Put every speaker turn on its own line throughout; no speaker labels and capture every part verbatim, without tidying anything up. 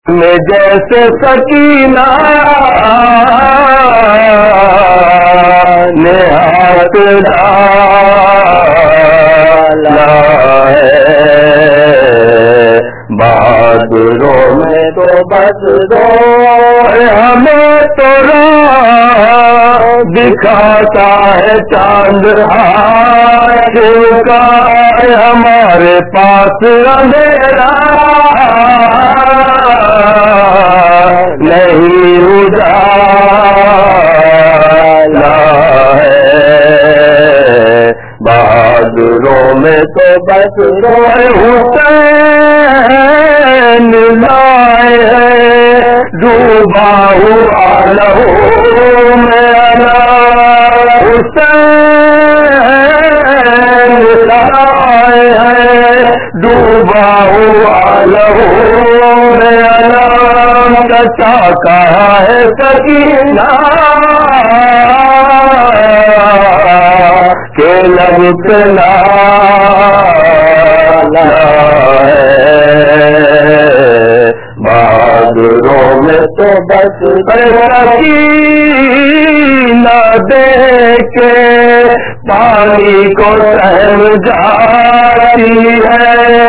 میں جیسے سکینہ نے ہاتھ ڈالا ہے، بہادروں میں تو بس دو ہمیں تو راہ دکھاتا ہے چاند آج کا، ہمارے پاس اندھیرا نہیں اجالا ہے، بہادروں میں تو بس روئے حسین لائے ہے، ڈوبا ہوا لہو میں اللہ حسین لائے ہے، ڈوبا ہوا لہو میں اللہ چچا کہا ہے سکینہ کہ لب پہ لالا ہے، بہادروں میں تو بس سکینہ دے کے پانی کو سہم جاتی ہے،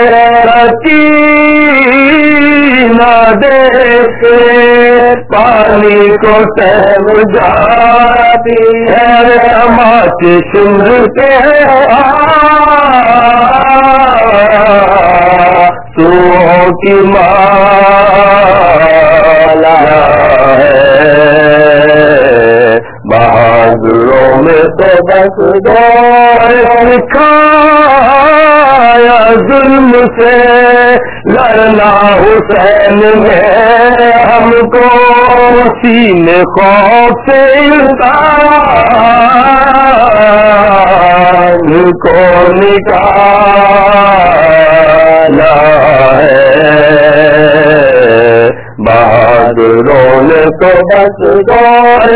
سکینہ دے کے پانی کو سہم جاتی ہے، تماچے سنتے ہیں آنسوؤں کی مالا ہے، بہادروں میں تو بس دور سکھایا ظلم سے لڑنا حسین نے ہم کو، سینے خوف سے انسان کو نکالا ہے، بہادروں نے تو بس دور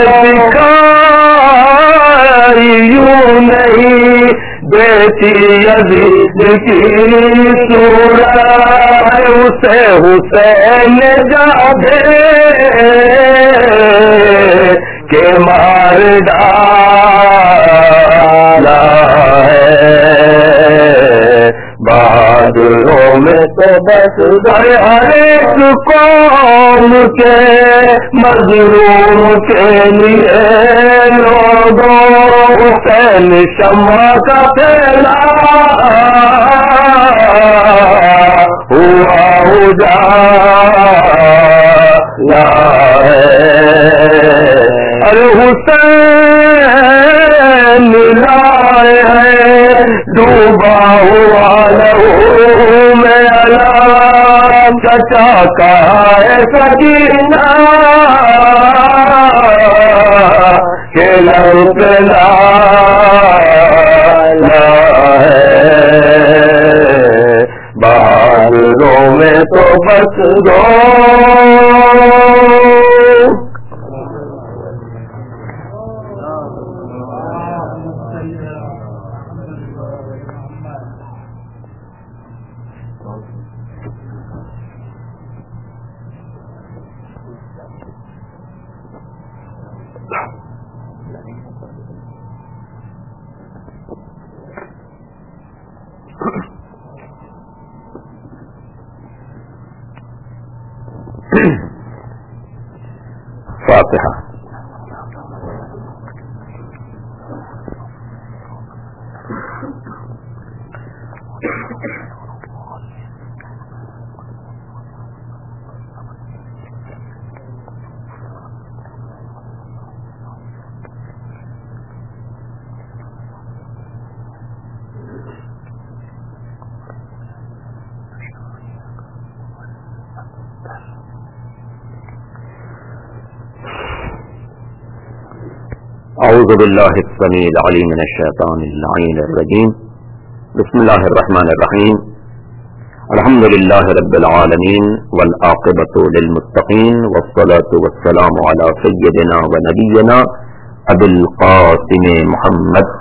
دکھائی یوں نہیں بیٹی یزید کی صورت، اسے حسین جادے کہ مار ڈالا ہے، بہادروں میں تو بس ہر ایک قوم کے مظلوم کے لیے لوگوں حسین شمع کا پھیلا ہوا اجالا ہے، ارے حسین لائے ہے، ڈوبا ہوا لہو میں اللہ چچا کہا ہے سکینہ کہ لب پہ لالا ہے، بہادروں میں تو بس دو فاتحہ۔ اعوذ باللہ السمیع العلیم من الشیطان اللعین الرجیم، بسم اللہ الرحمن الرحیم، الحمدللہ رب العالمین والعاقبۃ للمتقین والصلاة والسلام علی سیدنا و نبینا ابی القاسم محمد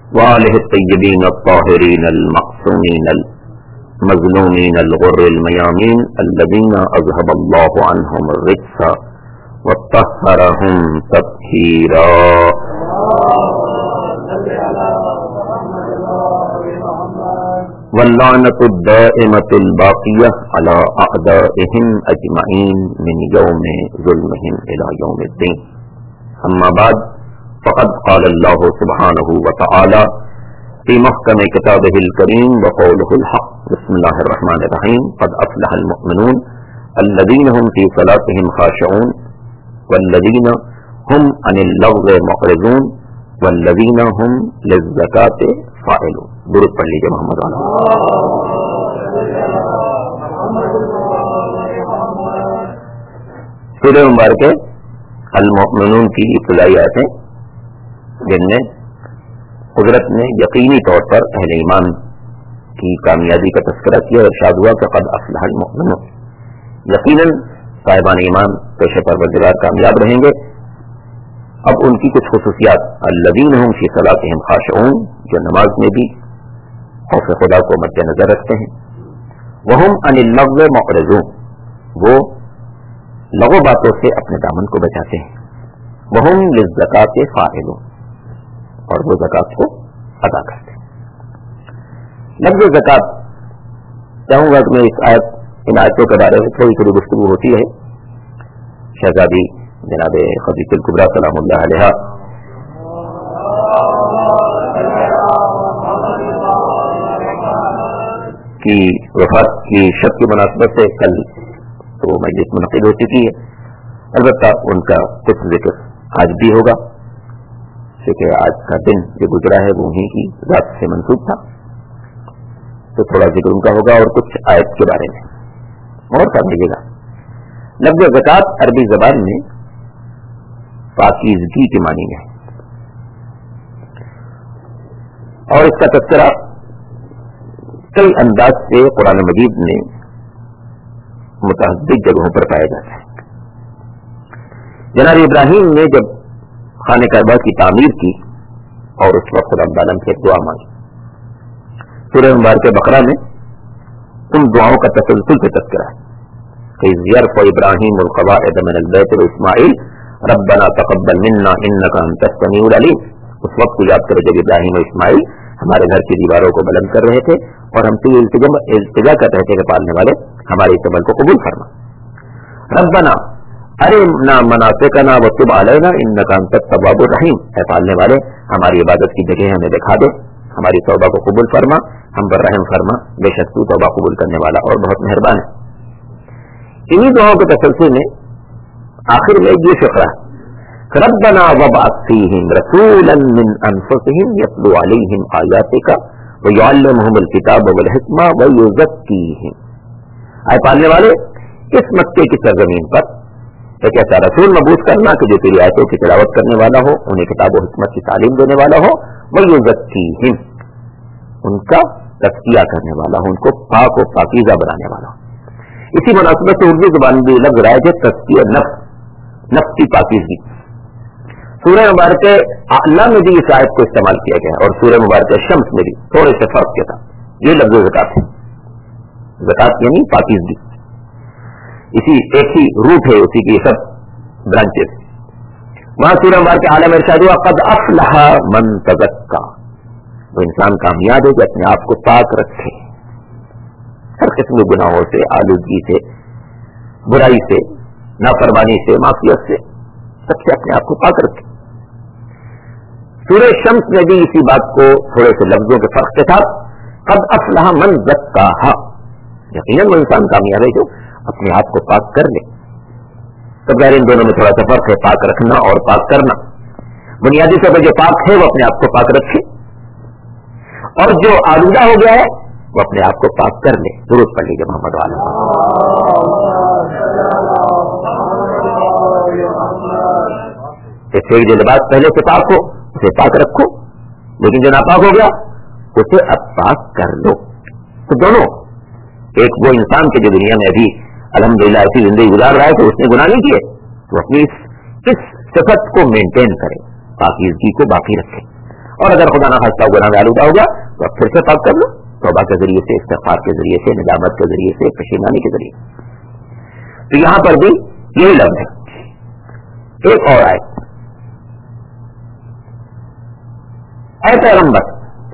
وآلہ الطیبین الطاہرین المعصومین المظلومین الغر المیامین الذین اذهب اللہ عنہم الرجس وطہرہم تطہیرا. واللعنة الدائمة الباقية على أعدائهم أجمعين من يوم ظلمهم إلى يوم الدين. أما بعد فقد قال الله سبحانه وتعالى في محكم كتابه الكريم وقوله الحق. بسم الله الرحمن الرحيم. قد أفلح المؤمنون الذين هم في صلاتهم خاشعون والذين هم عن اللغو معرضون والذين هم للزكاة فاعلون. درود پڑھ لیجیے محمد والا. سورہ مبارکہ المؤمنون کی ابتدائی آیتیں جن میں قدرت نے یقینی طور پر اہل ایمان کی کامیابی کا تذکرہ کیا اور ارشاد ہوا کہ قد افلح المؤمنون، یقیناً صاحبان ایمان پیش پروردگار کامیاب رہیں گے. اب ان کی کچھ خصوصیات: الذین هم فی صلاتهم خاشعون، جو نماز میں بھی خوف خدا کو مد نظر رکھتے ہیں. وہم عن اللغو معرضون، وہ لغو باتوں سے اپنے دامن کو بچاتے ہیں. وہم للزکاۃ فاعلون، اور وہ زکات کو ادا کرتے ہیں. لفظ زکات، چاہوں گا کہ میں اس آیت ان آیتوں کے بارے میں تھوڑی تھوڑی گفتگو ہوتی ہے. شہزادی جناب خدیجہ الکبریٰ سلام اللہ علیہا کی وفات کی شب کی مناسبت سے کل تو مجلس منعقد ہو چکی ہے. البتہ ان کا کچھ ذکر آج بھی ہوگا کیونکہ آج کا دن جو گزرا ہے وہ انہیں کی ذات سے منسوب تھا، تو تھوڑا ذکر ان کا ہوگا اور کچھ آیت کے بارے میں اور سمجھیے گا. لفظ زکات عربی زبان میں پاکیزگی کے معنی میں ہے، اور اس کا تذکرہ کئی انداز سے قرآن مجید میں متعدد جگہوں پر پایا جاتا ہے. جناب ابراہیم نے جب خانہ کعبہ کی تعمیر کی اور اس وقت رب العالمین سے دعا مانگی، سورہ مبارکہ بقرہ میں ان دعاؤں کا تسلسل سے تذکرہ ہے کہ یرفع ابراہیم القواعد من البیت واسماعیل ربنا تقبل منا انک انت السمیع العلیم. اس وقت کو یاد کرو جب ابراہیم و اسماعیل ہمارے گھر کی دیواروں کو بلند کر رہے تھے اور ہم سے التجا کر رہے تھے کہ پالنے والے ہمارے اس عمل کو قبول فرما. ربنا ارنا مناسکنا وتب علینا انک انت التواب الرحیم، اے پالنے والے ہماری عبادت کی جگہ ہمیں دکھا دے، ہماری توبہ کو قبول فرما، ہم پر رحم فرما، بے شک تو توبہ قبول کرنے والا اور بہت مہربان ہے. انہی دعاؤں کے تسلسل میں آخر میں یہ فقرہ ربنا وابعث فیہم رسولا من انفسہم یتلو علیہم آیاتک ویعلمہم الکتاب والحکمہ ویزکیہم. اے پالنے والے اس مکے کی سرزمین پر ایک ایسا رسول مبعوث کرنا کہ جو تیری آیتوں کی تلاوت کرنے والا ہو، انہیں کتاب و حکمت کی تعلیم دینے والا ہو، ویزکیہم، ان کا تزکیہ کرنے والا ہو، ان کو پاک و پاکیزہ بنانے والا ہو. اسی مناسبت سے اردو زبان میں لفظ رائج ہے تزکیہ نفس، نفس کی پاکیزگی. سورہ مبارکہ اعلیٰ میں بھی اس آیت کو استعمال کیا گیا اور سورہ مبارکہ شمس میں بھی تھوڑے سے فرق کے ساتھ یہ لفظ زکات ہے. زکات یعنی پاکیزگی، اسی ایک ہی روٹ ہے اسی کی سب برانچز. وہاں سورہ مبارکہ اعلیٰ میں ارشاد ہوا قد افلح من تزکا، وہ انسان کامیاب ہے جو اپنے آپ کو پاک رکھے ہر قسم کے گناہوں سے، آلودگی سے، برائی سے، نافرمانی سے، معصیت سے، سب سے اپنے آپ کو پاک رکھے. سورہ شمس میں بھی اسی بات کو تھوڑے سے لفظوں کے فرق کے ساتھ قد افلح من زکاہا، یقیناً وہ انسان کامیاب ہے جو اپنے آپ کو پاک کر لے. تو ظاہر ان دونوں میں تھوڑا سا فرق ہے، پاک رکھنا اور پاک کرنا. بنیادی طور پر جو پاک ہے وہ اپنے آپ کو پاک رکھے اور جو آلودہ ہو گیا ہے وہ اپنے آپ کو پاک کر لے. درود پڑھ لیجیے محمد والا. ایک جو لباس پہلے سے پاک ہو اسے پاک رکھو، لیکن جو ناپاک ہو گیا اسے اب پاک کر لو. تو دونوں، ایک وہ انسان کے جو دنیا میں ابھی الحمدللہ ایسی زندگی گزار رہا ہے تو اس نے گناہ نہیں کیے، تو اپنی اس صفت کو مینٹین کرے، پاکیزگی کو باقی رکھے. اور اگر خدا نہ خواستہ گناہ میں آلودہ ہوگا تو اب پھر سے پاک کر لو، توبہ کے ذریعے سے، استغفار کے ذریعے سے، ندامت کے ذریعے سے، پشیمانی کے ذریعے سے۔ تو یہاں پر بھی یہی لفظ ہے۔ ایک اور آئے، اے پیغمبر،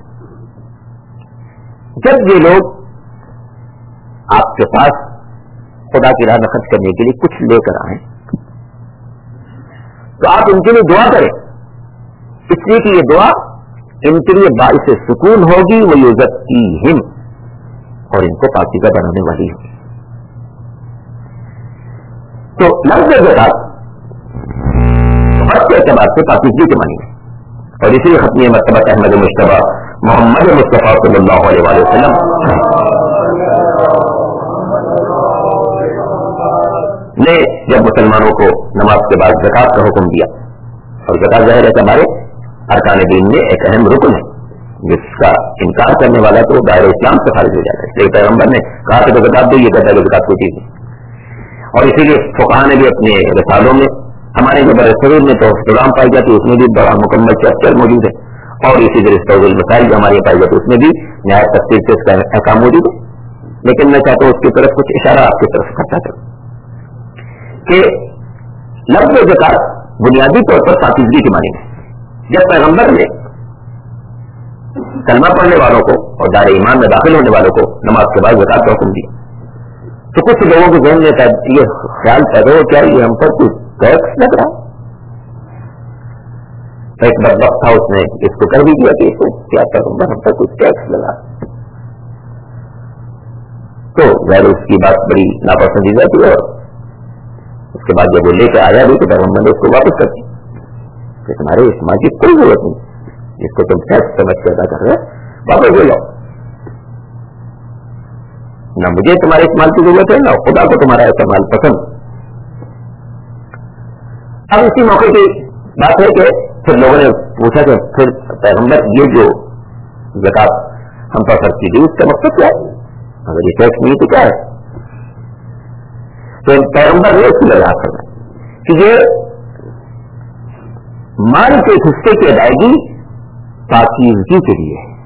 جب یہ لوگ آپ کے پاس خدا کی راہ میں خرچ کرنے کے لیے کچھ لے کر آئیں تو آپ ان کے لیے دعا کریں، اس لیے کہ یہ دعا ان کے لیے باعث سکون ہوگی، وہ یزکیہم، اور ان کو پاکیزہ بنانے والی ہوگی۔ تو لفظ زکات ہر کے اعتبار سے پاکیزگی کے معنی ہے، اور اسی لیے ختم مرتبہ احمد مجتبیٰ محمد مصطفیٰ صلی اللہ علیہ وآلہ وسلم نے جب مسلمانوں کو نماز کے بعد زکات کا حکم دیا، اور زکات ظاہر ہے کہ ہمارے ارکان دین میں ایک اہم رکن ہے، جس کا انکار کرنے والا تو دائرہ اسلام سے خارج ہو جاتا ہے، اس لیے پیغمبر نے کہا کہ زکات دو، یہ کہتا ہے کہ زکات کوئی چیز نہیں، اور اسی لیے فقہاء نے بھی اپنے رسالوں میں، ہمارے جو برصغیر میں تو غلام پائی جاتی ہے اس میں بھی بڑا مکمل چیپٹر موجود ہے، اور اسی طرح استوز المسائل جو ہمارے پائی جاتی ہے اس میں بھی نہایت تفصیل سے اس کا احکام موجود ہے، لیکن میں چاہتا ہوں اس کی طرف کچھ اشارہ آپ کی طرف کرتا کروں کہ لفظ زکات بنیادی طور پر پاکیزگی کے معنی میں، جب پیغمبر نے کلمہ پڑھنے والوں کو اور دار ایمان میں داخل ہونے والوں کو نماز کے بعد زکات کا حکم دیا تو کچھ لوگوں کے ذہن میں یہ خیال پیدا ہو کیا یہ ہم پر کچھ ٹیکس لگ رہا ہے؟ ایک بدبخت تھا، اس نے اس کو کر بھی دیا کہ اس کو کیا پیغمبر ہم پر کچھ ٹیکس لگا، تو غیر اس کی بات بڑی ناپسندیدہ تھی، اور اس کے بعد جب وہ لے کے آیا بھی تو پیغمبر نے اس کو واپس کر دیا کہ تمہارے اس مال کی کوئی ضرورت نہیں، جس کو تم ٹیکس سمجھ کے ادا کر رہے واپس لے لاؤ، نہ مجھے تمہارے اس مال کی ضرورت ہے، نہ خدا کو تمہارا ایسا مال پسند۔ اب اسی موقع کی بات ہے کہ پھر لوگوں نے پوچھا کہ پھر پیغمبر یہ جو زکات ہم پر خرچ کی گئی اس کا مقصد کیا ہے؟ اگر یہ ٹیکس نہیں تو کیا ہے؟ تو پیغمبر نے اس کی وضاحت کرنا کہ یہ مال کے حصے کی ادائیگی پاکیزگی کے لیے ہے،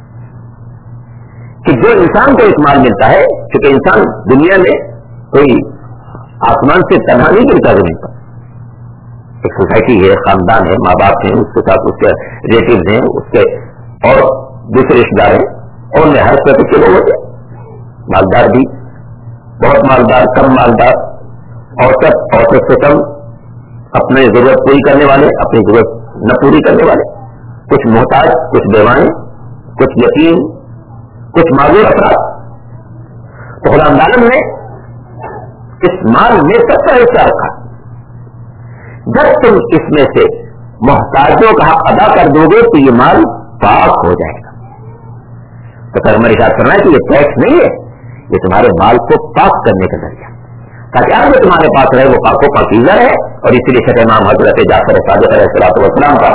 کہ جو انسان کو ایک مال ملتا ہے، کیونکہ انسان دنیا میں کوئی آسمان سے تنہا نہیں گرتا زمین پر، ایک سوسائٹی ہے، خاندان ہے، ماں باپ ہیں، اس کے ساتھ اس کے ریلیٹیوز ہیں، اس کے اور دوسرے رشتے دار ہیں، اور میں ہر طرح کے لوگ ہوتے ہیں، مالدار بھی، بہت مالدار، کم مالدار، اوسط اوسط سے کم، اپنے ضرورت پوری کرنے والے، اپنی ضرورت نہ پوری کرنے والے، کچھ محتاج، کچھ بیوائیں، کچھ یتیم، کچھ معذور افراد۔ تو خدا عالم نے اس مال میں سب کا حصہ رکھا، جب تم اس میں سے محتاجوں کا حق ادا کر دو گے تو یہ مال پاک ہو جائے گا۔ تو پیغمبر ارشاد فرمایا کہ یہ ٹیکس نہیں ہے، یہ تمہارے مال کو پاک کرنے کا ذریعہ، تاکہ آج جو تمہارے پاس رہے وہ پاک و پاکیزہ ہے۔ اور اسی لیے شیخ امام حضرت جعفر صادق علیہ الصلوۃ والسلام کا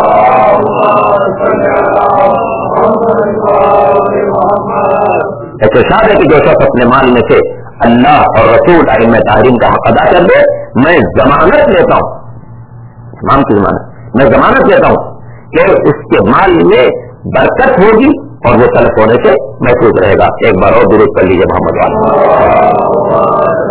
ایک ارشاد ہے کہ جو شخص اپنے مال میں سے اللہ اور رسول ائمہ طاہرین کا حق ادا کر دے، میں ضمانت لیتا ہوں، امام کی ضمانت، میں ضمانت لیتا ہوں کہ اس کے مال میں برکت ہوگی اور وہ تلف ہونے سے محفوظ رہے گا۔ ایک بار اور درود پڑھ لیجیے محمد والا۔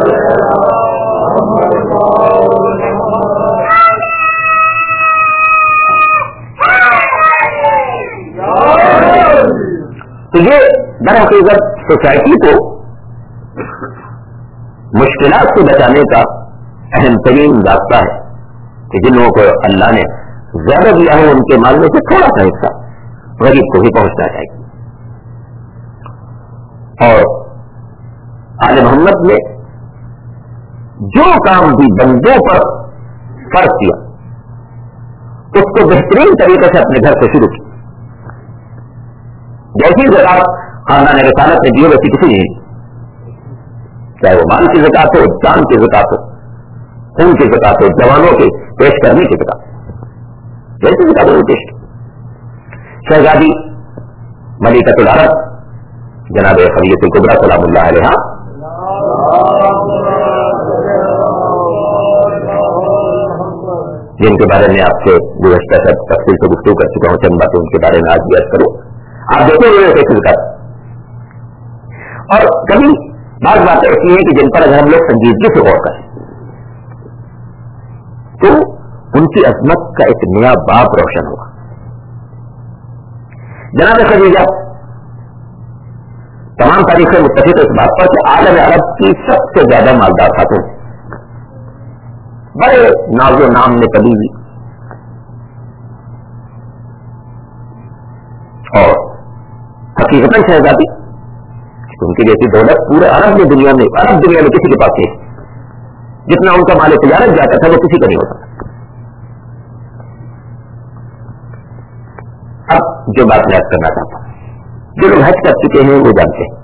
تو یہ در حقیقت سوسائٹی کو مشکلات سے بچانے کا اہم ترین راستہ ہے کہ جن لوگوں کو اللہ نے زیادہ دیا ہے ان کے مال میں سے تھوڑا سا حصہ غریب کو بھی پہنچنا چاہیے۔ اور آل محمد نے جو کام بھی بندوں پر فرض کیا اس کو بہترین طریقے سے اپنے گھر سے شروع کیا، جیسی زکات خاندان رسالت نے دی ویسی کسی نہیں، چاہے وہ مال کی زکات ہو، جان کی زکات ہو، خون کی زکات ہو، جوانوں کے پیش کرنے کی زکات ہو، جیسی زکات ہو پیش کی۔ شہزادی ملکۃ العرب جناب خدیجہ کبریٰ سلام اللہ علیہا جن کے بارے میں آپ سے گزشتہ سب تفصیل سے گفتگو کر چکا ہوں، چند باتیں ان کے بارے میں آج یاد کروں. آپ دیکھیں گے کیسے کر اور کبھی بعض باتیں ایسی ہیں کہ جن پر اگر ہم لوگ سنجیدگی سے غور کریں تو ان کی عظمت کا ایک نیا باب روشن ہوگا. جناب خدیجہ تمام تاریخیں متفق اس بات پر کہ عالم عرب کی سب سے زیادہ مالدار خاتون، بڑے ناز و نام میں پلی ہوئی اور حقیقت شہزادی ان کی جیسی دولت پورے عرب میں دنیا میں عرب دنیا میں کسی کے پاس نہیں. جتنا ان کا مال تجارت جاتا تھا وہ کسی کا نہیں ہوتا. اب جو بات میں کرنا چاہتا ہوں، جو لوگ حج کر چکے ہیں وہ جانتے ہیں،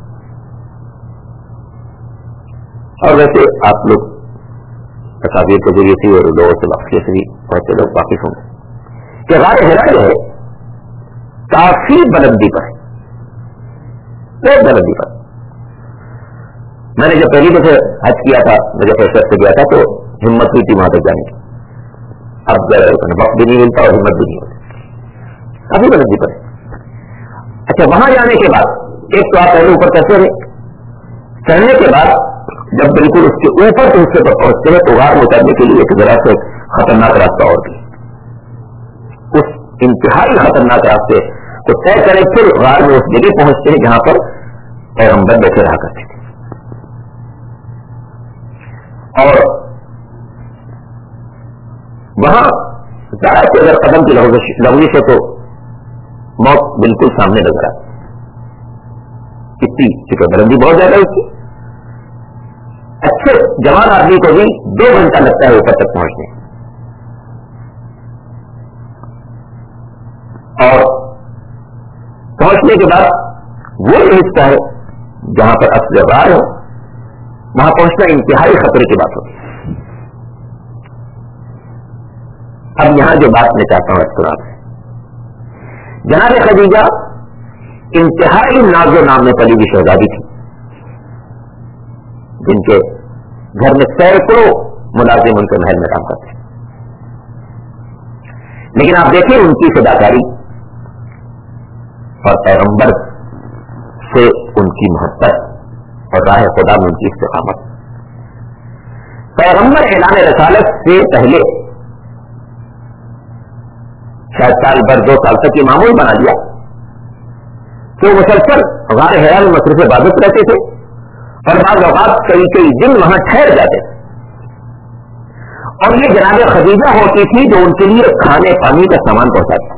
اور ویسے آپ لوگ تصاویر کے ذریعے سے اور لوگوں سے واقعے سے بھی بہت سے لوگ واقف ہوں گے کہ غار حرا جو ہے کافی بلندی پر ہے، بہت بلندی پر. میں نے جب پہلی دفعہ حج کیا تھا، مجھے فیصلہ سے گیا تھا تو ہمت ہوئی تھی وہاں تک جانے کی. اب وقت بھی نہیں ملتا اور ہمت بھی نہیں ہوتی، کافی بلندی پر ہے. اچھا، وہاں جانے کے بعد ایک تو آپ پہلے اوپر چڑھتے رہے، چڑھنے کے بعد جب بالکل اس کے اوپر کے حصے پر پہنچتے ہیں تو غار میں اترنے کے لیے ایک ذرا سے خطرناک راستہ اور بھی. اس انتہائی خطرناک راستے کو طے کریں پھر غار میں اس جگہ پہنچتے ہیں جہاں پر پیغمبر بیٹھے رہا کرتے تھے. اور وہاں ذرا سے اگر قدم کی لغزش ہے تو موت بالکل سامنے نظر آتی. اتنی چکے بلندی بہت زیادہ اس کی. اچھے جوان آدمی کو بھی دو گھنٹہ لگتا ہے اوپر تک پہنچنے. اور پہنچنے کے بعد وہ حصہ ہے جہاں پر اصل غار ہو، وہاں پہنچنا انتہائی خطرے کی بات ہوتی ہے. اب یہاں جو بات میں چاہتا ہوں اختلاف ہے، جناب خدیجہ انتہائی ناز و نام میں پلی ہوئی شہزادی تھی جن کے گھر میں سینکڑوں ملازم ان کے محل میں کام کرتے ہیں. لیکن آپ دیکھیں ان کی فداکاری اور پیغمبر سے ان کی محبت اور راہ خدا میں ان کی استقامت. پیغمبر اعلان رسالت سے پہلے شاید سال بھر دو سال تک یہ معمول بنا دیا کہ مسلسل غار حرا میں مصروف عبادت رہتے تھے اور بعض اوقات کئی کئی دن وہاں ٹھہر جاتے تھے. اور یہ جناب خدیجہ ہوتی تھی جو ان کے لیے کھانے پانی کا سامان پہنچاتی.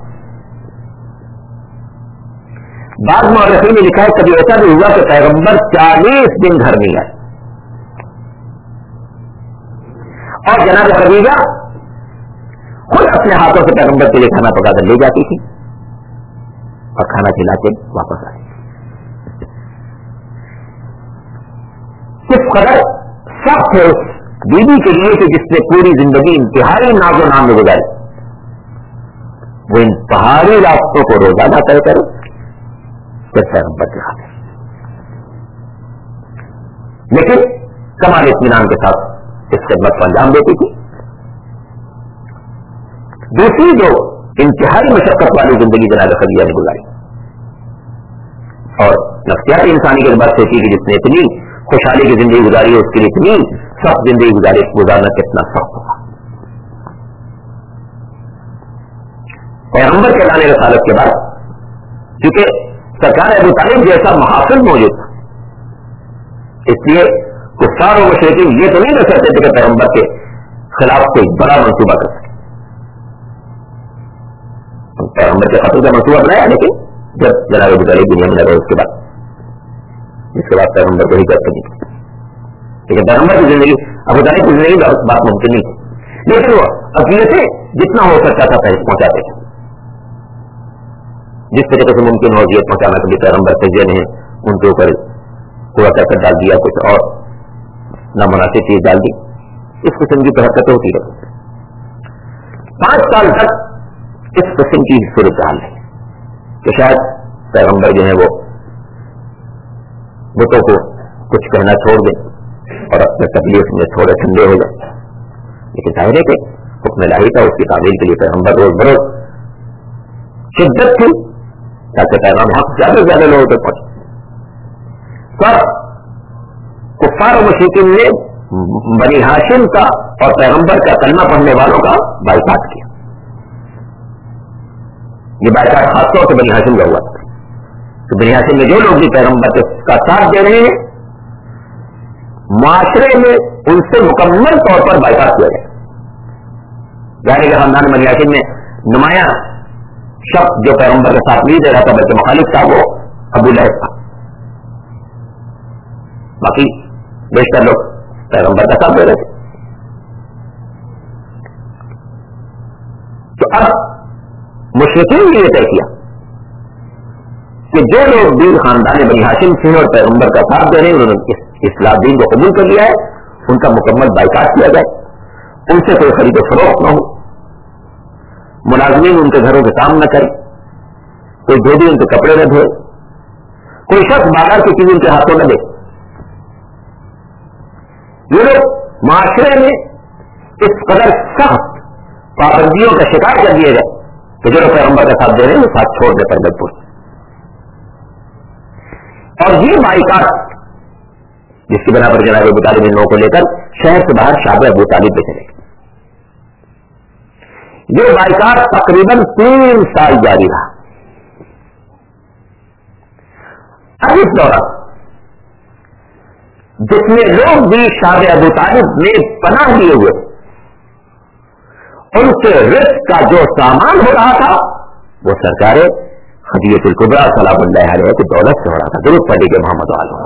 بعض مورخین نے لکھا ہے کبھی ایسا بھی ہوا کہ پیغمبر چالیس دن گھر نہیں آئے اور جناب خدیجہ خود اپنے ہاتھوں سے پیغمبر کے لیے کھانا پکا کر لے جاتی تھی اور کھانا کھلا کے واپس آتی. کس قدر سخت ہے اس بیوی کے لیے کہ جس نے پوری زندگی انتہائی ناز و نام میں گزاری، وہ ان پہاڑی راستوں کو روزانہ طے کرے صرف پیغمبر کے خاطر. لیکن کمال اطمینان کے ساتھ اس خدمت کو انجام دیتی تھی. دوسری جو انتہائی مشقت والی زندگی جناب خدیجہ نے گزاری اور نفسیات انسانی کے بعد سے کہ جس نے اتنی خوشحالی کی زندگی گزاری ہے اس کے لیے اتنی سخت زندگی گزاری گزارنا کتنا سخت ہوگا. پیغمبر کے اعلان رسالت کے بعد کیونکہ سرکار ابو طالب جیسا محافظ موجود تھا، اس لیے کفار و مشرکین یہ تو نہیں کر سکتے تھے کہ پیغمبر کے خلاف کوئی بڑا منصوبہ کر سکے. پیغمبر کے قتل کا منصوبہ بنایا لیکن جب جناب ابو طالب دنیا میں لگا اس کے بعد اس کے بعد پیغمبر کو ہی کر سکتی تھی. لیکن پیغمبر کی زندگی ابو طالب کی زندگی بات ممکن نہیں تھی، لیکن وہ عقیدت سے جتنا ہو سکتا تھا پہنچاتے تھے. جس طریقے سے ممکن ہو یہ پہنچانا کبھی پیغمبر سجدے میں ان کے اوپر تھوڑا کر ڈال دیا، کچھ اور نامناسب چیز ڈال دی، اس قسم کی حرکتیں ہوتی رہتی. پانچ سال تک اس قسم کی صورت حال ہے کہ شاید پیغمبر جو ہے وہ بتوں کو کچھ کہنا چھوڑ دیں اور اپنے تکلیف میں تھوڑے ٹھنڈے ہو جائیں. لیکن ظاہر ہے کہ حکم الہی کا، اس کی تعمیل کے لیے پیغمبر روز بروز شدت تھی تاکہ پیغام حق زیادہ سے زیادہ لوگوں تک پہنچے. پر کفار و مشرکین نے بنی ہاشم کا اور پیغمبر کا کلمہ پڑھنے والوں کا بائیکاٹ کیا. یہ بائیکاٹ خاص طور سے بنی ہاشم کا ہوا تھا. تو بنی ہاشم میں جو لوگ بھی پیغمبر کا ساتھ دے رہے ہیں معاشرے میں ان سے مکمل طور پر بائیکاٹ کیا گیا. ظاہر ہے کہ خاندان بنی ہاشم میں نمایاں شخص جو پیغمبر کے ساتھ نہیں دے رہا تھا بلکہ مخالف تھا وہ ابو لہب تھا. باقی بیشتر لوگ پیغمبر کا ساتھ دے رہے تھے. تو اب مشرکین نے یہ طے کیا کہ جو لوگ دین خاندان بنی ہاشم سے اور پیغمبر کا ساتھ دے رہے ہیں انہوں نے اسلام دین کو قبول کر لیا ہے، ان کا مکمل بائیکاٹ کیا جائے، ان سے کوئی خرید و فروخت نہ ہو، ملازمین ان کے گھروں کے کام نہ کرے، کوئی دھوبی ان کے کپڑے نہ دھوئے، کوئی شخص بازار کی چیز ان کے ہاتھوں نہ دے. یہ لوگ معاشرے میں اس قدر سخت پابندیوں کا شکار کر دیے گئے کہ جو لوگ پیغمبر کا ساتھ دے رہے ہیں وہ ساتھ چھوڑنے پر مجبور. اور یہ بائیکاٹ جس کی بنا پر جناب ابو طالب ان لوگوں کو لے کر شہر سے باہر شاب ابو طالب پہ چلے گئے. یہ بائیکاٹ تقریباً تین سال جاری رہا. اب اس دوران جتنے لوگ بھی شاب ابو طالب میں پناہ لیے ہوئے ان سے رزق کا جو سامان ہو رہا تھا وہ سرکار خدیجہ الکبریٰ سلام اللہ علیہ کی دولت سے ہو رہا تھا. درود پڑھیے کہ محمد علیہ.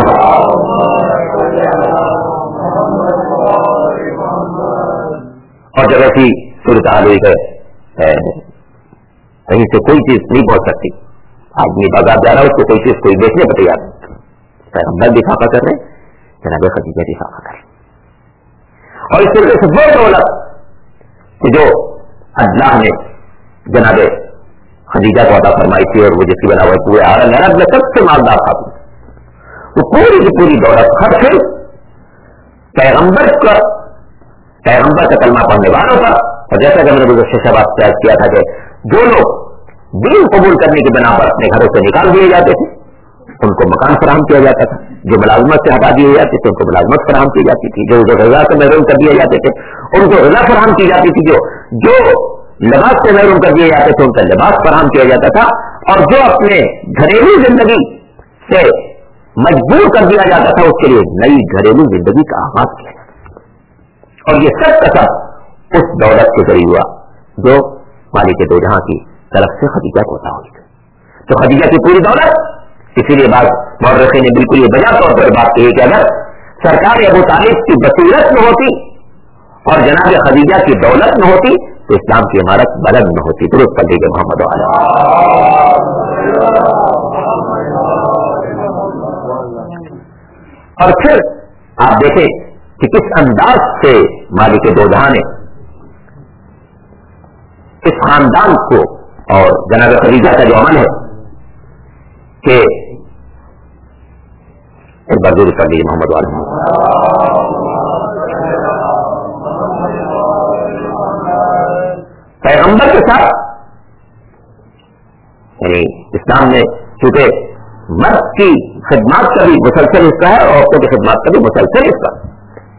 اور جب ایسی صورت حال ہوئی ہے کہیں سے کوئی چیز نہیں پہنچ سکتی، آدمی بازار جا رہا ہے اس کو کوئی چیز کوئی بیچنے پر تیار نہیں، پیغمبر بھی فاقہ کر رہے ہیں جناب خدیجہ بھی فاقہ کر رہے ہیں. اور اس طریقے سے وہ دولت کہ جو اللہ نے جناب خدیجہ کو عطا فرمائی تھی اور وہ جس کی بنا ہوئی پورے عالم عرب میں سب سے مالدار تھا، وہ پوری کی پوری دولت خرچ کر پیغمبر کا پیغمبر کا کلمہ پڑھنے والوں پر. اور جیسا کہ میں نے گزشتہ شب آپ سے عرض کیا تھا کہ جو لوگ دین قبول کرنے کی بنا پر اپنے گھروں سے نکال دیے جاتے تھے ان کو مکان فراہم کیا جاتا تھا، جو ملازمت سے ہٹا دیے جاتے تھے ان کو ملازمت فراہم کی جاتی تھی، جو غذا سے محروم کر دیے جاتے تھے ان کو غذا فراہم کی جاتی تھی، جو جو لباس سے محروم کر دیے جاتے تھے ان کا لباس فراہم کیا جاتا تھا، اور جو اپنے گھریلو زندگی سے مجبور کر دیا جاتا تھا اس کے لیے نئی گھریلو زندگی کا آغاز کیا جاتا تھا. اور یہ سب کا سب اس دولت کے ذریعے ہوا جو مالک دو جہاں کی طرف سے خدیجہ کو عطا ہوئی. تو خدیجہ کی پوری دولت، اسی لیے بات مورخین نے بالکل یہ بجا طور پر بات کی کہ اگر سرکار ابو طالب کی بصیرت نہ ہوتی اور جناب خدیجہ کی دولت نہ ہوتی تو اسلام کی عمارت بلند نہ ہوتی. درست پڑھیے کہ محمد علیہ. اور پھر آپ دیکھیں کہ کس انداز سے مالک دو جہاں نے اس خاندان کو اور جناب خدیجہ کا جو عمل ہے کہ ایک بار ضرور کر لیجیے محمد علیہ. پیغمبر کے ساتھ یعنی اسلام میں چونکہ مرد کی خدمات کا بھی مسلسل حصہ ہے اور عورتوں کی خدمات کا بھی مسلسل حصہ ہے.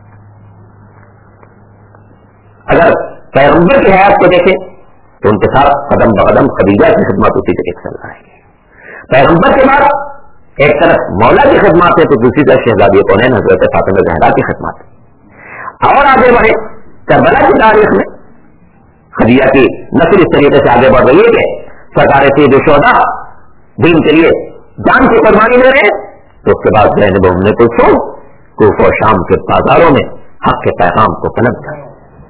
اگر پیغمبر کی حیات کو دیکھیں تو ان کے ساتھ قدم بقدم خدیجہ کی خدمات اسی طریقے سے چل رہا ہے. پیغمبر کے بعد ایک طرف مولا کی خدمات ہے تو دوسری طرف شہزادی کونین حضرت فاطمہ زہرا کی خدمات ہے. اور آگے بڑھے کربلا کی تاریخ میں خدیجہ کی نسل اس طریقے سے آگے بڑھ رہی ہے کہ سرکار سید الشہداء دین کے لیے جان کی قربانی دے رہے ہیں. تو اس کے بعد زینب ام کلثوم کوفہ و شام کے بازاروں میں حق کے پیغام کو پنپ کر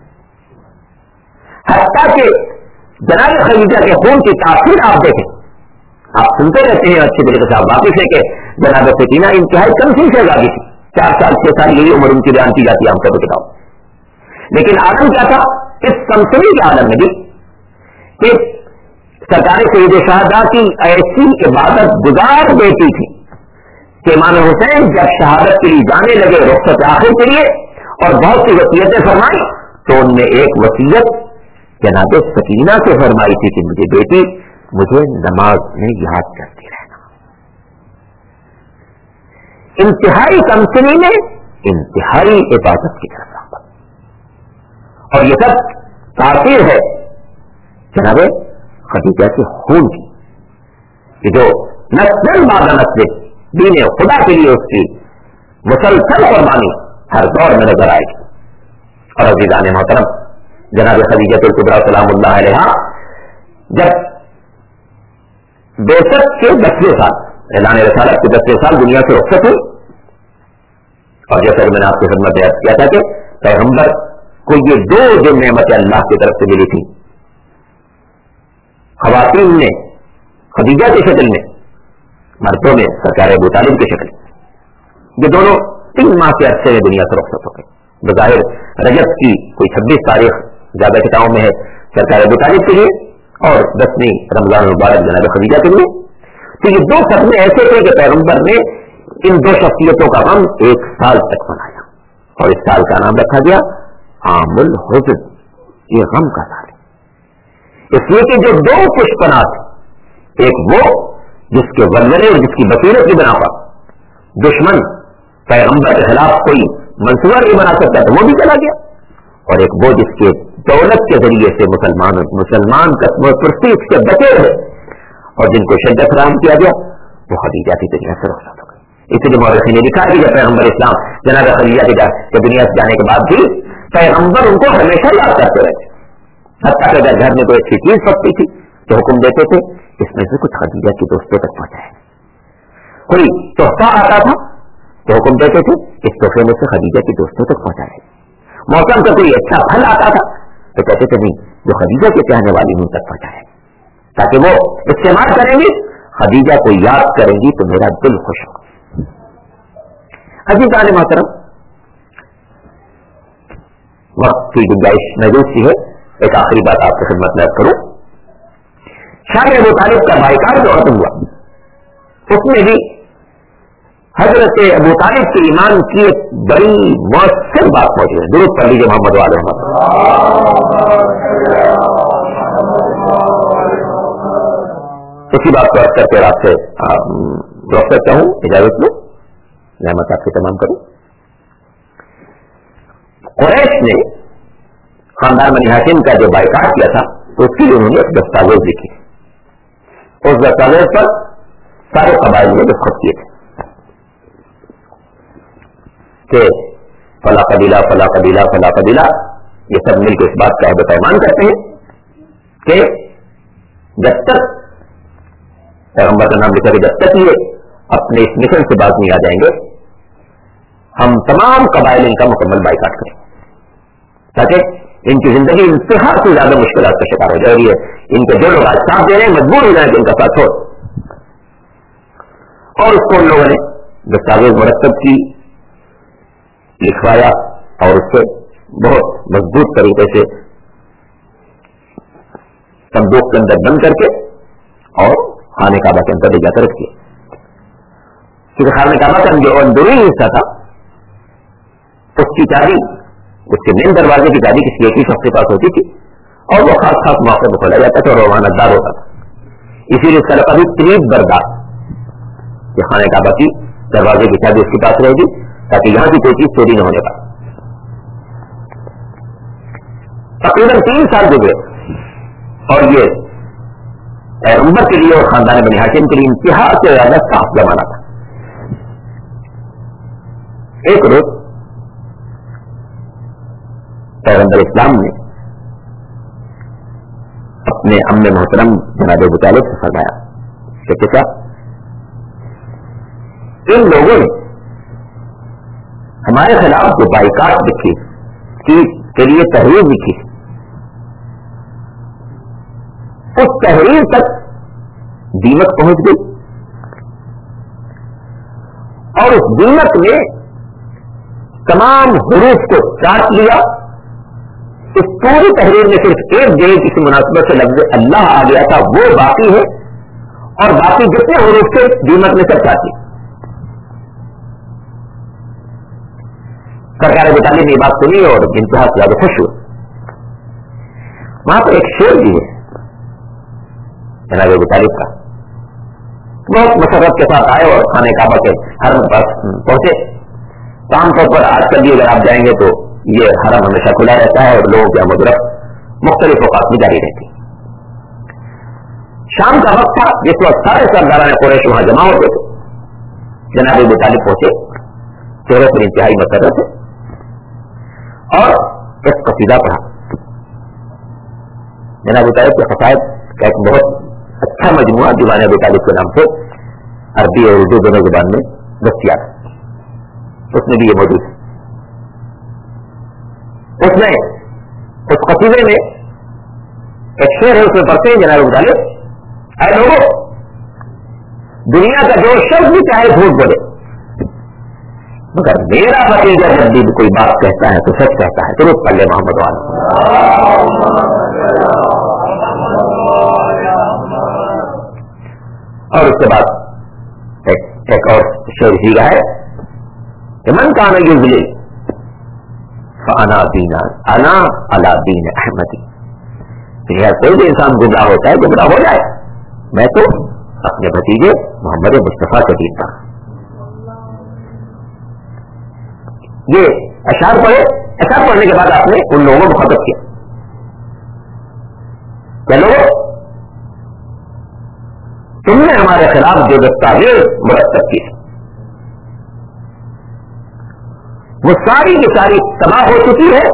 حتیٰ کہ جناب خدیجہ کے خون کی تاثیر آپ دیکھیں. آپ سنتے رہتے ہیں اچھی طریقے سے آپ واقف ہے کہ جناب سکینہ انتہائی کم سی شہزادی تھی، چار سال چھ سال یہی عمر ان کی بیان کی جاتی ہے ہم سب کتاب. لیکن عالم کیا تھا اس سمسنی کے عالم میں بھی کہ سرکار سید شہداء کی ایسی عبادت گزار بیٹی تھی کہ امام حسین جب شہادت کے لیے جانے لگے رخصت آخر کے لیے اور بہت سی وصیتیں فرمائی تو ان میں ایک وصیت جناب سکینہ سے فرمائی تھی کہ مجھے بیٹی مجھے نماز میں یاد کرتی رہنا. انتہائی کمسنی میں انتہائی عبادت کی طرف رہا. اور یہ سب تاثیر ہے جناب خدیجہ کے خون کی کہ جو نسل بعد نسل دین خدا کے لیے اس کی مسلسل قربانی ہر دور میں نظر آئے گی. اور عزیزان محترم جناب خدیجہ الکبریٰ سلام اللہ علیہا جب بیسٹ کے دسویں سال اعلان رسالت کے دسویں سال دنیا سے رخصت ہوئی. اور جیسا کہ میں نے آپ کی خدمت میں عرض کیا تھا کہ پیغمبر کو یہ دو جو نعمتیں اللہ کی طرف سے ملی تھی خواتین نے خدیجہ کی شکل میں مردوں میں سرکار ابو طالب کی شکل یہ دونوں تین ماہ کے عرصے میں دنیا سے رخصت ہو گئے. بظاہر رجب کی کوئی چھبیس تاریخ زیادہ کتابوں میں ہے سرکار ابو طالب کے لیے اور دسویں رمضان المبارک جناب خدیجہ کے لیے. تو یہ دو صدمے ایسے تھے کہ پیغمبر نے ان دو شخصیتوں کا غم ایک سال تک منایا اور اس سال کا نام رکھا گیا عام الحزن. یہ غم کا سال ہے اس لیے کہ جو دو پشپنا تھے ایک وہ جس کے ولولے اور جس کی بصیرت کی بنا پر دشمن پیغمبر کے خلاف کوئی منصوبہ نہیں بنا سکتا تو وہ بھی چلا گیا اور ایک وہ جس کے دولت کے ذریعے سے مسلمان مسلمان قسم و پرستیج سے بچے رہے اور جن کو شدت فراہم کیا گیا وہ خدیجہ کی دنیا سے رخصت ہو گئی. اسی لیے مورخین نے لکھا کہ جب پیغمبر اسلام جناب خدیجہ کے دنیا سے جانے کے بعد بھی پیغمبر ان کو ہمیشہ یاد کرتے رہے. حتیٰ کہ اگر گھر میں کوئی اچھی چیز پکتی تھی تو حکم دیتے تھے اس میں سے کچھ خدیجہ کی دوستوں تک پہنچائے. کوئی تحفہ آتا تھا تو حکم دیتے تھے اس تحفے میں سے خدیجہ کی دوستوں تک پہنچائے. موسم کا کوئی اچھا پھل آتا تھا تو کہتے تھے نہیں جو خدیجہ کے چاہنے والی ان تک پہنچائے تاکہ وہ استعمال کریں گی خدیجہ کو یاد کریں گی تو میرا دل خوش ہوگا. عزیزان محترم وقت کی گنجائش محدود سی ہے ایک آخری بات آپ کی خدمت میں کروں. شاہ ابو طالب کا بائیکاٹ جو ختم ہوا اس میں بھی حضرت ابو طالب کے ایمان کی ایک بڑی مؤثر بات موجود ہے. درود پڑھ لیجیے محمد والے اسی بات کو عرض کر کے آپ سے روک سکتا ہوں. اجازت میں نعمت آپ سے تمام کروں. قریش نے خاندان بنی ہاشم کا جو بائیکاٹ کیا تھا اس کے لیے انہوں نے ایک دستاویز لکھی. اس دستاویز پر سارے قبائل نے دستخط کیے تھے کہ فلاں قبیلہ فلاں قبیلہ فلاں قبیلہ یہ سب مل کے اس بات کا عہد و پیمان کرتے ہیں کہ جب تک پیغمبر کا نام لکھا کہ جب تک یہ اپنے اس مشن سے باز نہیں آ جائیں گے ہم تمام قبائل ان کا مکمل بائیکاٹ کریں تاکہ ان کی زندگی انتہا سے زیادہ مشکلات کا شکار ہو جائے. یہ ان کے جو لوگ آج ساتھ دے رہے ہیں مجبور ہو جائیں کہ ان کا ساتھ چھوڑ. اور اس کو ان لوگوں نے دستاویز مرتب کی لکھوایا اور اس سے بہت مضبوط طریقے سے صندوق کے اندر بند کر کے اور خانہ کعبہ کے اندر لے جا کر رکھیے. کیونکہ خانہ کعبہ کا جو اندرونی حصہ تھا اس کی چابی اس کے مین دروازے کی چابی کسی ایک ہی شخص کے پاس ہوتی تھی اور وہ خاص خاص موقع پہ کھولا جاتا تھا اور امانت دار ہوتا تھا. اسی لیے اس کا لقب تریب بردار کہ خانہ کعبہ کی دروازے کی چابی اس کے پاس رہے گی تاکہ یہاں کی کوئی چیز چوری نہ ہونے پائے. تقریباً تین سال گزرے اور یہ پیغمبر کے لیے اور خاندان بنی ہاشم کے لیے انتہا سے زیادہ صاف زمانہ تھا. ایک روز پیغمبر اسلام نے اپنے ام محترم جناب ابو طالب سے فرمایا کہ کیا ان لوگوں نے ہمارے خلاف جو بائیکاٹ لکھی کے لیے تحریر لکھی اس تحریر تک دیمک پہنچ گئی اور اس دیمک نے تمام حروف کو چاٹ لیا. اس پوری تحریر میں صرف ایک جگہ کسی مناسبت سے لفظ اللہ آ گیا تھا وہ باقی ہے اور باقی جتنے حروف تھے دیمک نے سب چاٹ لی. سرکار ابو طالب نے یہ بات سنی اور انتہا سے زیادہ خوش ہوئے وہاں پر ایک شیر بھی ہے جناب ابو طالب کا، بہت مسرت کے ساتھ آئے اور خانہ کعبہ کے حرم پاس پہنچے. تو عام طور پر آج کل بھی اگر آپ جائیں گے تو یہ حرم ہمیشہ کھلا رہتا ہے اور لوگوں کی آمد مختلف اوقات میں جاری رہتی. شام کا وقت تھا جس وقت سارے سرداران قریش وہاں جمع ہوتے تھے. جناب ابو طالب پہنچے، چہرے پر انتہائی مسرت ہے اور ایک قصیدہ پڑھا. جناب ابو طالب کے قصائد کا ایک بہت اچھا مجموعہ دیوان ابو طالب کے نام سے عربی اور اردو دونوں زبان میں دستیاب ہے، اس میں بھی یہ موجود ہے. اس میں اس قصیدے میں ایک شعر ہے، اس میں پڑھتے ہیں جناب ابو طالب، اے لوگوں دنیا کا جو شخص بھی چاہے جھوٹ بولے مگر میرا بھتیجا جب بھی کوئی بات کہتا ہے تو سچ کہتا ہے. درود پڑھ لے محمد والا. اور اس کے بعد ایک, ایک اور شعر ہی ہے کہ من کان یضلل فانا دینا انا علی دین احمدی. کوئی بھی انسان گمراہ ہوتا ہے، گمراہ ہو جائے، میں تو اپنے بھتیجے محمد مصطفیٰ کے دین پر. یہ اشعار پڑھے. اشعار پڑھنے کے بعد آپ نے ان لوگوں کو مخاطب کیا کہ لوگوں تم نے ہمارے خلاف جو دستاویز مرتب کی وہ ساری کی ساری تباہ ہو چکی ہے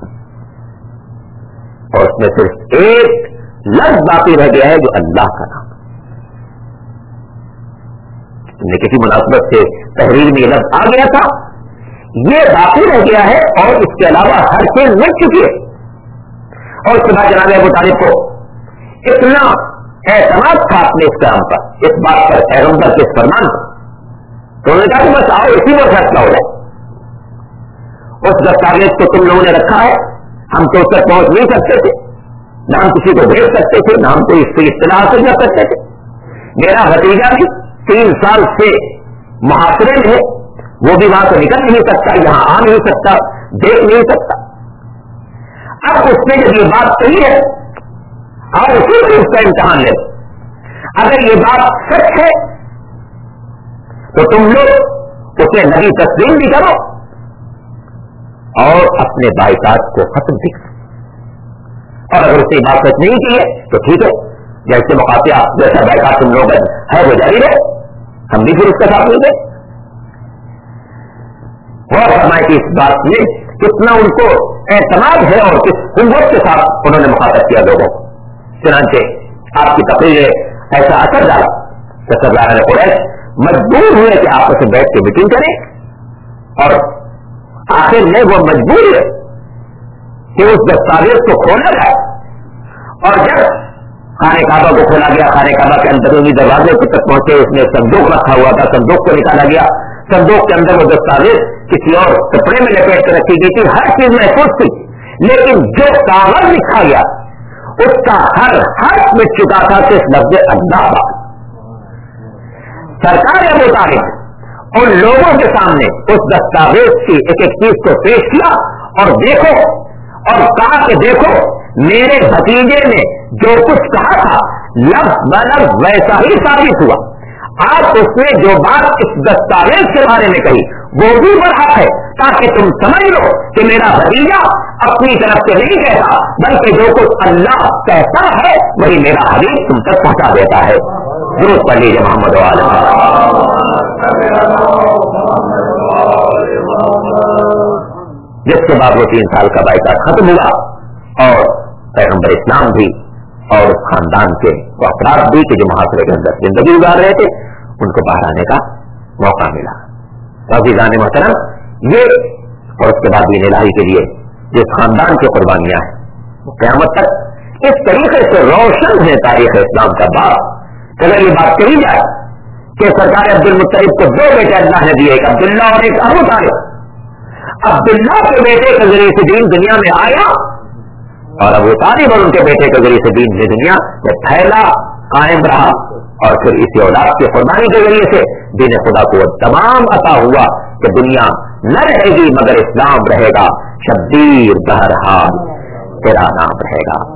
اور اس میں صرف ایک لفظ باقی رہ گیا ہے جو اللہ کا نام. کسی مناسبت سے تحریر میں یہ لفظ آ گیا تھا، یہ باقی رہ گیا ہے اور اس کے علاوہ ہر چیز مٹ چکی ہے. اور اس کے بعد جناب ابو طالب کو اتنا اعتماد تھا اپنے اس کام پر، اس بات پر، پیغمبر کے فرمان پر، تو انہوں نے کہا کہ بس آؤ اسی پر فیصلہ ہو جائے. اس دستاویز کو تم لوگوں نے رکھا ہے، ہم تو اس تک پہنچ نہیں سکتے تھے، نہ ہم کسی کو بھیج سکتے تھے، نہ ہم کوئی اس سے اطلاع حاصل کر سکتے تھے. میرا بھتیجا بھی تین سال سے محاصرے میں ہے، وہ بھی وہاں سے نکل نہیں سکتا، یہاں آ نہیں سکتا، دیکھ نہیں سکتا. اب اس نے جب یہ بات کہی ہے اور اسی پر اس کا امتحان لے، اگر یہ بات سچ ہے تو تم لوگ اسے نبی تسلیم بھی کرو اور اپنے بائیکاٹ کو ختم بھی کرو. اور اگر اسے بات سچ نہیں کی ہے تو ٹھیک ہے، جیسے مقاطع جیسا بائیکاٹ تم لوگ ہے وہ جاری رہے، ہم بھی پھر اس کا ساتھ مل گئے. اور فرمائے کہ اس بات میں کتنا ان کو اعتماد ہے اور کس قوت کے ساتھ انہوں نے مخاطب کیا لوگوں کو. چنانچہ آپ کی تقریر ایسا اثر ڈالا کہ سرداران قریش مجبور ہوئے کہ آپس میں بیٹھ کے میٹنگ کریں اور آخر میں وہ مجبور ہے کہ اس دستاویز کو کھولا جائے. اور جب خانہ کعبہ کو کھولا گیا، خانہ کعبہ کے اندرونی دروازے تک پہنچے، اس میں صندوق رکھا ہوا تھا، صندوق کو نکالا گیا. صندوق کے اندر وہ دستاویز کسی اور کپڑے میں لپیٹ کر رکھی گئی تھی، ہر چیز محفوظ تھی، لیکن جو کاغذ لکھا گیا اس کا ہر حرف مٹ چکا تھا، صرف لفظ اللہ بات. سرکار ابو طالب ان لوگوں کے سامنے اس دستاویز کی ایک ایک چیز کو پیش کیا اور دیکھو، اور کہا کہ دیکھو میرے بھتیجے نے جو کچھ کہا تھا لفظ بلفظ ویسا ہی ثابت ہوا. آج اس نے جو بات اس دستاویز کے بارے میں کہی وہ بھی برحق ہے، تاکہ تم سمجھ لو کہ میرا بھتیجا اپنی طرف سے نہیں کہتا، بلکہ جو کچھ اللہ کہتا ہے وہی میرا حبیب تم تک پہنچا دیتا ہے. درود پڑھ لیجیے محمد والے. جس کے بعد وہ تین سال کا بائیکاٹ ختم ہوا اور پیغمبر اسلام بھی اور اس خاندان کے وہ افراد بھی کہ جو محاصرے کے اندر زندگی گزار رہے تھے ان کو باہر آنے کا موقع ملا. عزیزان محترم، یہ اور اس کے بعد دین الہی کے لیے جس خاندان کی قربانیاں ہیں وہ قیامت تک اس طریقے سے روشن ہے تاریخ اسلام کا باب. اگر یہ بات کہی جائے کہ سرکار عبد المطلب کو دو بیٹے اللہ نے دیے، ایک عبداللہ اور ایک ابو طالب. عبداللہ کے بیٹے کے ذریعے سے دین دنیا میں آیا اور ابو طالب اور ان کے بیٹے کے ذریعے سے دین میں دنیا میں پھیلا، قائم رہا، اور پھر اسی اولاد کی قربانی کے ذریعے سے دین خدا کو تمام عطا ہوا کہ دنیا نہ رہے گی مگر اسلام رہے گا. شبیر بہرحال تیرا نام رہے گا.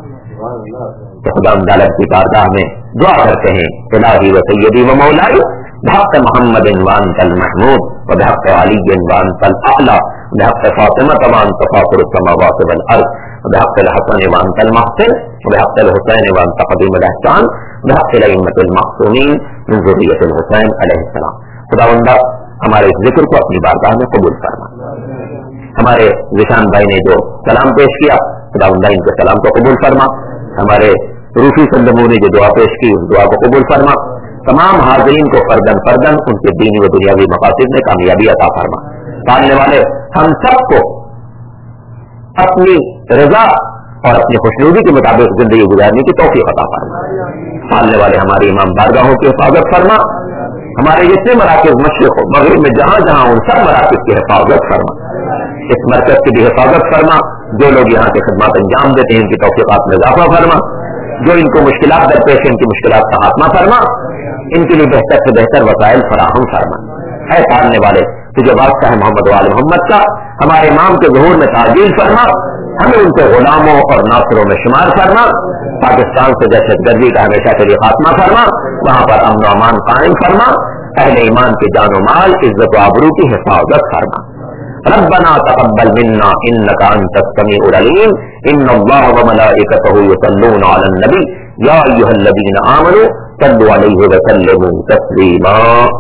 تو خدا عدالت کی بارگاہ میں دعا کرتے ہیں الہی و سیدی و مولائی بحق محمد وانت المحمود وبحق علی وانت الاعلی بحق فاطمہ وانت فاطر السماوات والارض بحق الحسن وانت المحسن بحق الحسین وانت قدیم الاحسان بحق الائمۃ المعصومین من ذریۃ الحسین علیہ السلام. خداوندہ ہمارے اس ذکر کو اپنی بارگاہ میں قبول فرما. ہمارے ذیشان بھائی نے جو سلام پیش کیا خداوندہ ان کے سلام کو قبول فرما. ہمارے روفی سلموں نے جو دعا پیش کی اس دعا کو قبول فرما. تمام حاضرین کو فردن فردن ان کے دینی و دنیاوی مقاصد میں کامیابی عطا فرما. پالنے والے ہم سب کو اپنی رضا اور اپنی خوشنودی کے مطابق زندگی گزارنے کی توفیق عطا فرما. پالنے والے ہماری امام بارگاہوں کی حفاظت فرما. ہمارے جتنے مراکز مشرق و مغرب میں جہاں جہاں ان سب مراکز کی حفاظت فرما. اس مرکز کی بھی حفاظت فرما. جو لوگ یہاں سے خدمات انجام دیتے ہیں ان کی توفیقات میں اضافہ فرما. جو ان کو مشکلات درپیش ہیں ان کی مشکلات کا خاتمہ فرما. ان کے لیے بہتر سے بہتر وسائل فراہم فرما. اے پالنے والے تجھے واسطہ ہے محمد وآل محمد کا ہمارے امام کے ظہور میں تعجیل فرما. ہمیں ان کے غلاموں اور ناصروں میں شمار فرما. پاکستان سے دہشت گردی کا ہمیشہ کے لیے خاتمہ فرما. وہاں پر امن و امان قائم فرما. اہل ایمان کے جان و مال عزت و آبرو کی حفاظت فرما. ربنا تقبل منا انك انت السميع العليم ان الله وملائكته يصلون على النبي يا ايها الذين امنوا صلوا عليه وسلموا تسليما.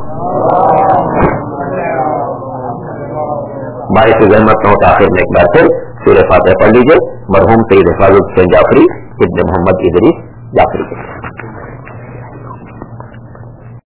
باعث زحمت نو تاخیر میں ایک بار پھر سورہ فاتحہ پڑھ لیجیے. مرحوم سید حفاظ حسین جعفری ابن محمد ادریس جعفری کے